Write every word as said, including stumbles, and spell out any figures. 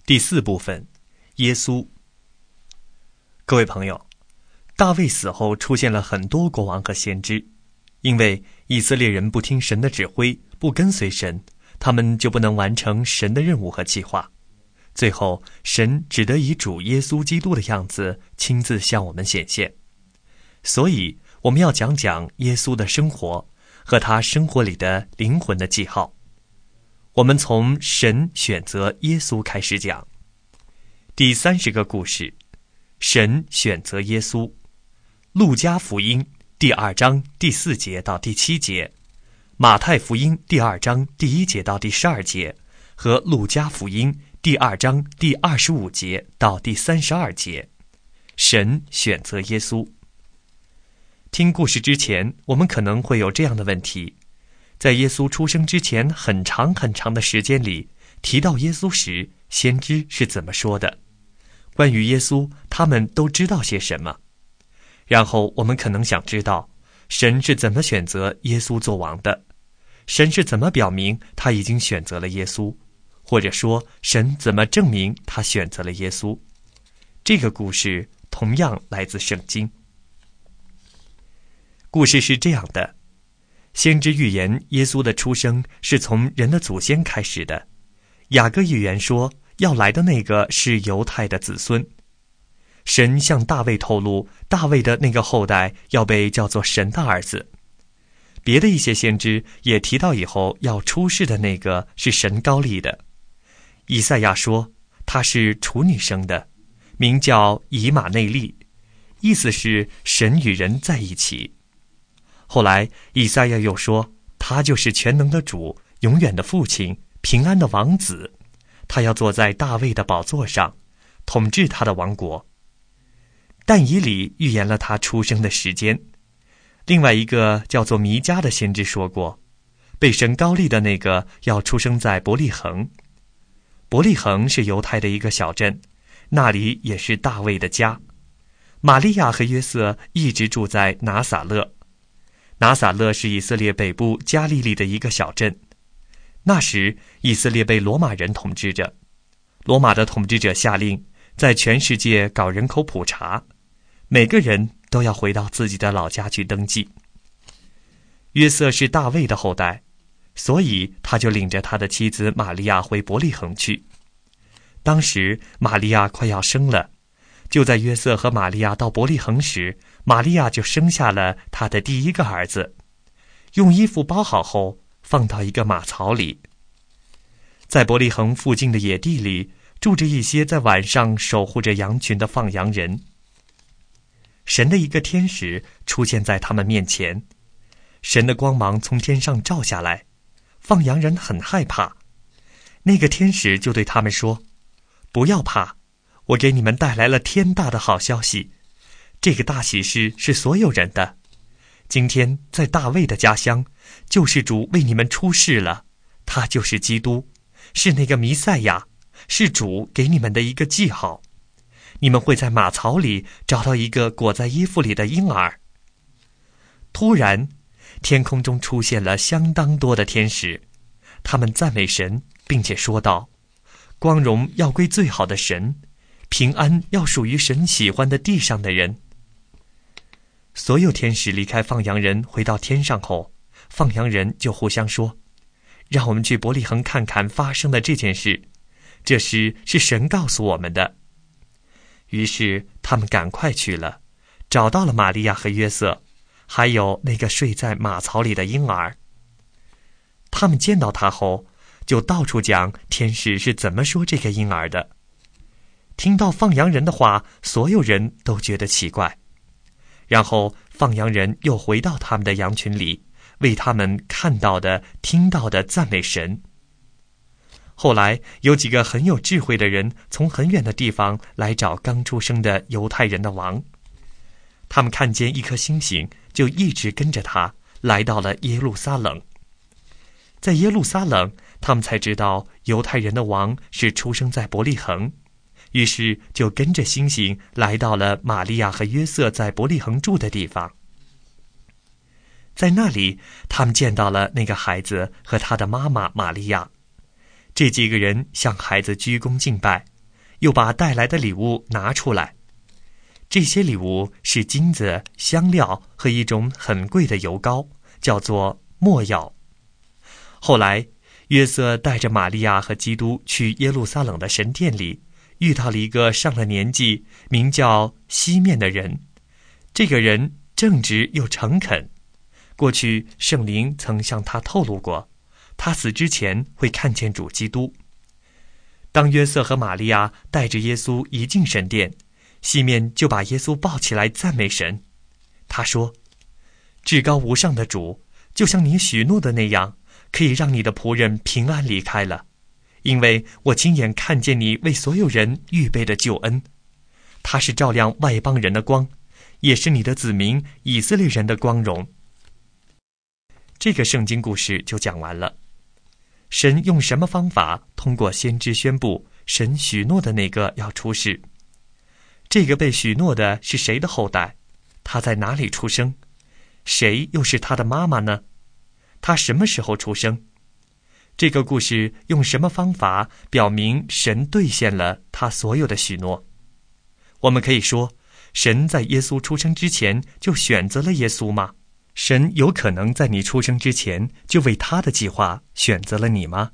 第四部分，耶稣。各位朋友，大卫死后出现了很多国王和先知，因为以色列人不听神的指挥，不跟随神，他们就不能完成神的任务和计划。最后，神只得以主耶稣基督的样子亲自向我们显现。所以，我们要讲讲耶稣的生活和他生活里的灵魂的记号。我们从神选择耶稣开始讲。第三十个故事，神选择耶稣。路加福音第二章第四节到第七节，马太福音第二章第一节到第十二节，和路加福音第二章第二十五节到第三十二节。神选择耶稣。听故事之前，我们可能会有这样的问题：在耶稣出生之前很长很长的时间里，提到耶稣时，先知是怎么说的？关于耶稣，他们都知道些什么？然后我们可能想知道，神是怎么选择耶稣做王的？神是怎么表明他已经选择了耶稣？或者说，神怎么证明他选择了耶稣？这个故事同样来自圣经。故事是这样的：先知预言耶稣的出生是从人的祖先开始的。雅各预言说，要来的那个是犹太的子孙。神向大卫透露，大卫的那个后代要被叫做神的儿子。别的一些先知也提到以后要出世的那个是神膏立的。以赛亚说，他是处女生的，名叫以马内利，意思是神与人在一起。后来以赛亚又说，他就是全能的主，永远的父亲，平安的王子，他要坐在大卫的宝座上，统治他的王国。但以理预言了他出生的时间。另外一个叫做弥迦的先知说过，被神膏立的那个要出生在伯利恒。伯利恒是犹太的一个小镇，那里也是大卫的家。玛利亚和约瑟一直住在拿撒勒。拿撒勒是以色列北部加利利的一个小镇。那时以色列被罗马人统治着，罗马的统治者下令在全世界搞人口普查，每个人都要回到自己的老家去登记。约瑟是大卫的后代，所以他就领着他的妻子玛利亚回伯利恒去。当时玛利亚快要生了，就在约瑟和玛利亚到伯利恒时，玛利亚就生下了她的第一个儿子，用衣服包好后放到一个马槽里。在伯利恒附近的野地里住着一些在晚上守护着羊群的放羊人。神的一个天使出现在他们面前，神的光芒从天上照下来，放羊人很害怕。那个天使就对他们说，不要怕，我给你们带来了天大的好消息，这个大喜事是所有人的。今天在大卫的家乡，救世主为你们出世了，他就是基督，是那个弥赛亚，是主给你们的一个记号。你们会在马槽里找到一个裹在衣服里的婴儿。突然，天空中出现了相当多的天使，他们赞美神，并且说道，光荣要归最好的神，平安要属于神喜欢的地上的人。所有天使离开放羊人回到天上后，放羊人就互相说，让我们去伯利恒看看发生的这件事，这事是神告诉我们的。于是他们赶快去了，找到了玛利亚和约瑟，还有那个睡在马槽里的婴儿。他们见到他后，就到处讲天使是怎么说这个婴儿的。听到放羊人的话，所有人都觉得奇怪。然后放羊人又回到他们的羊群里，为他们看到的、听到的赞美神。后来有几个很有智慧的人从很远的地方来找刚出生的犹太人的王。他们看见一颗星星，就一直跟着他来到了耶路撒冷。在耶路撒冷，他们才知道犹太人的王是出生在伯利恒，于是就跟着星星来到了玛利亚和约瑟在伯利恒住的地方。在那里，他们见到了那个孩子和他的妈妈玛利亚。这几个人向孩子鞠躬敬拜， 又把带来的礼物拿出来。这些礼物是金子、香料和一种很贵的油膏，叫做没药。后来约瑟带着玛利亚和基督去耶路撒冷的神殿里，遇到了一个上了年纪名叫西面的人。这个人正直又诚恳，过去圣灵曾向他透露过，他死之前会看见主基督。当约瑟和玛利亚带着耶稣一进神殿，西面就把耶稣抱起来赞美神。他说：至高无上的主，就像你许诺的那样，可以让你的仆人平安离开了，因为我亲眼看见你为所有人预备的救恩，他是照亮外邦人的光，也是你的子民以色列人的光荣。这个圣经故事就讲完了。神用什么方法通过先知宣布神许诺的那个要出世？这个被许诺的是谁的后代？他在哪里出生？谁又是他的妈妈呢？他什么时候出生？这个故事用什么方法表明神兑现了他所有的许诺？我们可以说，神在耶稣出生之前就选择了耶稣吗？神有可能在你出生之前就为他的计划选择了你吗？